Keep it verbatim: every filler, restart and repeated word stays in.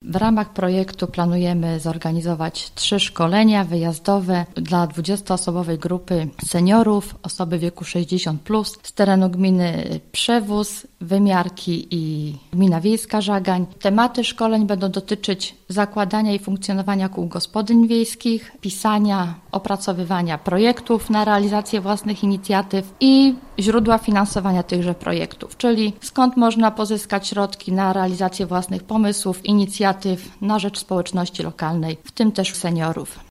W ramach projektu planujemy zorganizować trzy szkolenia wyjazdowe dla dwudziestoosobowej grupy seniorów, osoby wieku sześćdziesiąt plus, z terenu gminy Przewóz, Wymiarki i gmina wiejska Żagań. Tematy szkoleń będą dotyczyć zakładania i funkcjonowania kół gospodyń wiejskich, pisania, opracowywania projektów na realizację własnych inicjatyw i źródła finansowania tychże projektów, czyli skąd można pozyskać środki na realizację własnych pomysłów, inicjatyw na rzecz społeczności lokalnej, w tym też seniorów.